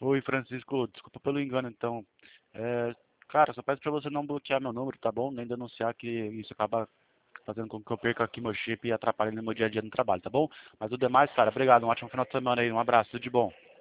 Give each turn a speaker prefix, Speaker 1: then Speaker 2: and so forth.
Speaker 1: Oi, Francisco, desculpa pelo engano, então. É, cara, só peço pra você não bloquear meu número, tá bom? Nem denunciar que isso acaba fazendo com que eu perca aqui meu chip e atrapalhe no meu dia a dia no trabalho, tá bom? Mas o demais, cara, obrigado, um ótimo final de semana aí, um abraço, tudo de bom.